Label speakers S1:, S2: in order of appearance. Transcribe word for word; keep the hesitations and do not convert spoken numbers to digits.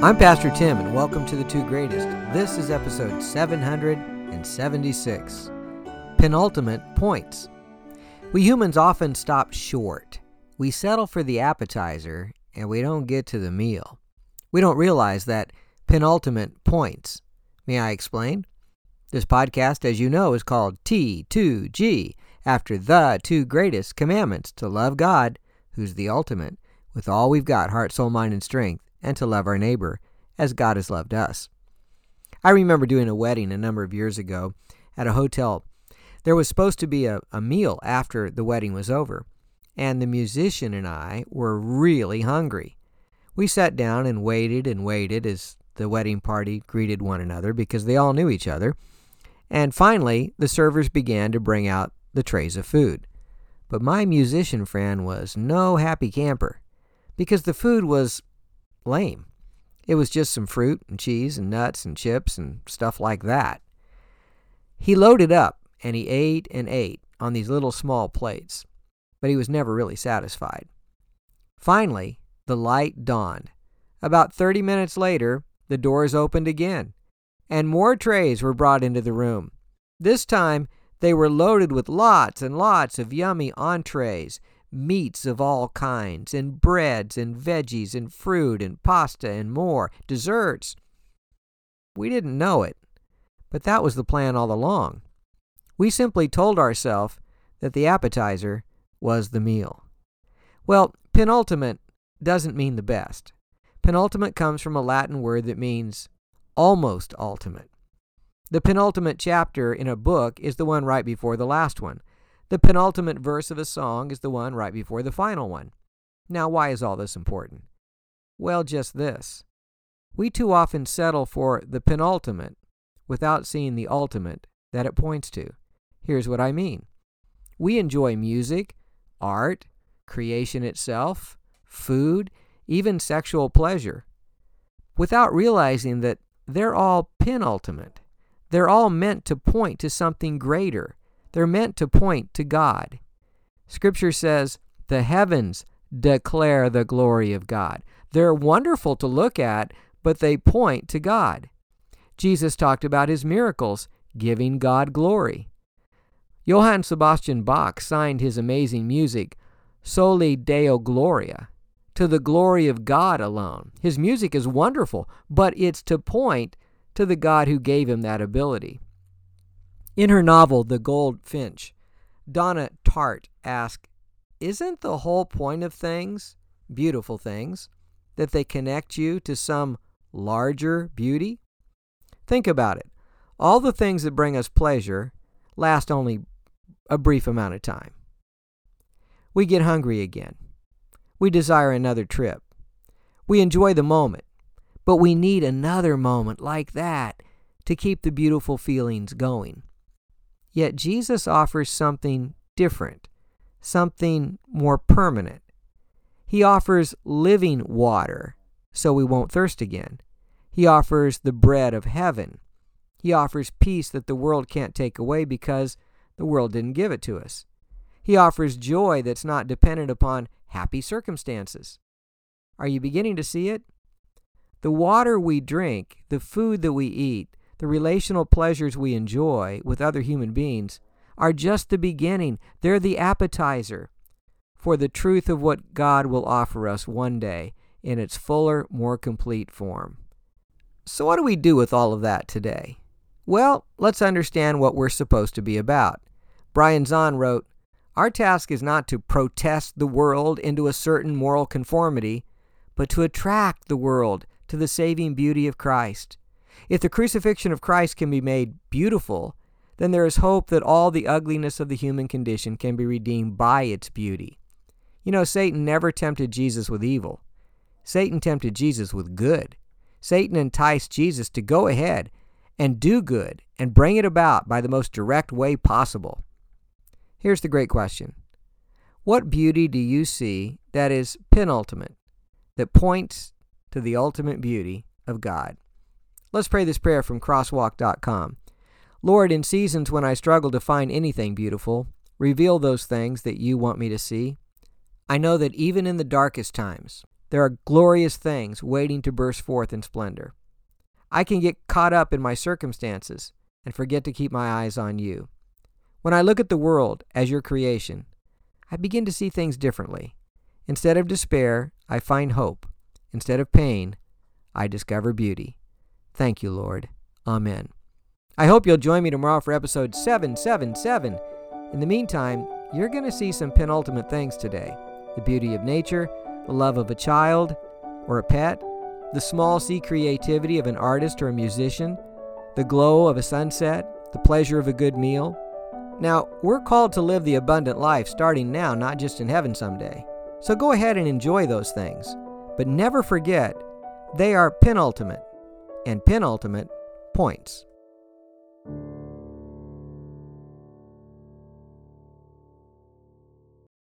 S1: I'm Pastor Tim, and welcome to The Two Greatest. This is episode seven hundred seventy-six, Penultimate Points. We humans often stop short. We settle for the appetizer, and we don't get to the meal. We don't realize that penultimate points. May I explain? This podcast, as you know, is called T two G, after the two greatest commandments: to love God, who's the ultimate, with all we've got, heart, soul, mind, and strength, and to love our neighbor as God has loved us. I remember doing a wedding a number of years ago at a hotel. There was supposed to be a, a meal after the wedding was over, and the musician and I were really hungry. We sat down and waited and waited as the wedding party greeted one another because they all knew each other. And finally, the servers began to bring out the trays of food. But my musician friend was no happy camper because the food was lame. It was just some fruit and cheese and nuts and chips and stuff like that. He loaded up and he ate and ate on these little small plates, but he was never really satisfied. Finally, the light dawned. About thirty minutes later, the doors opened again, and more trays were brought into the room. This time, they were loaded with lots and lots of yummy entrees, meats of all kinds, and breads and veggies and fruit and pasta and more, desserts. We didn't know it, but that was the plan all along. We simply told ourselves that the appetizer was the meal. Well, penultimate doesn't mean the best. Penultimate comes from a Latin word that means almost ultimate. The penultimate chapter in a book is the one right before the last one. The penultimate verse of a song is the one right before the final one. Now, why is all this important? Well, just this. We too often settle for the penultimate without seeing the ultimate that it points to. Here's what I mean. We enjoy music, art, creation itself, food, even sexual pleasure, without realizing that they're all penultimate. They're all meant to point to something greater. They're meant to point to God. Scripture says, the heavens declare the glory of God. They're wonderful to look at, but they point to God. Jesus talked about his miracles, giving God glory. Johann Sebastian Bach signed his amazing music, Soli Deo Gloria, to the glory of God alone. His music is wonderful, but it's to point to the God who gave him that ability. In her novel, The Goldfinch, Donna Tartt asked, isn't the whole point of things, beautiful things, that they connect you to some larger beauty? Think about it. All the things that bring us pleasure last only a brief amount of time. We get hungry again. We desire another trip. We enjoy the moment, but we need another moment like that to keep the beautiful feelings going. Yet Jesus offers something different, something more permanent. He offers living water so we won't thirst again. He offers the bread of heaven. He offers peace that the world can't take away because the world didn't give it to us. He offers joy that's not dependent upon happy circumstances. Are you beginning to see it? The water we drink, the food that we eat, the relational pleasures we enjoy with other human beings are just the beginning. They're the appetizer for the truth of what God will offer us one day in its fuller, more complete form. So what do we do with all of that today? Well, let's understand what we're supposed to be about. Brian Zahnd wrote, our task is not to protest the world into a certain moral conformity, but to attract the world to the saving beauty of Christ. If the crucifixion of Christ can be made beautiful, then there is hope that all the ugliness of the human condition can be redeemed by its beauty. You know, Satan never tempted Jesus with evil. Satan tempted Jesus with good. Satan enticed Jesus to go ahead and do good and bring it about by the most direct way possible. Here's the great question. What beauty do you see that is penultimate, that points to the ultimate beauty of God? Let's pray this prayer from crosswalk dot com. Lord, in seasons when I struggle to find anything beautiful, reveal those things that you want me to see. I know that even in the darkest times, there are glorious things waiting to burst forth in splendor. I can get caught up in my circumstances and forget to keep my eyes on you. When I look at the world as your creation, I begin to see things differently. Instead of despair, I find hope. Instead of pain, I discover beauty. Thank you, Lord. Amen. I hope you'll join me tomorrow for episode seven seventy-seven. In the meantime, you're going to see some penultimate things today. The beauty of nature, the love of a child or a pet, the small C creativity of an artist or a musician, the glow of a sunset, the pleasure of a good meal. Now, we're called to live the abundant life starting now, not just in heaven someday. So go ahead and enjoy those things. But never forget, they are penultimate, and penultimate points.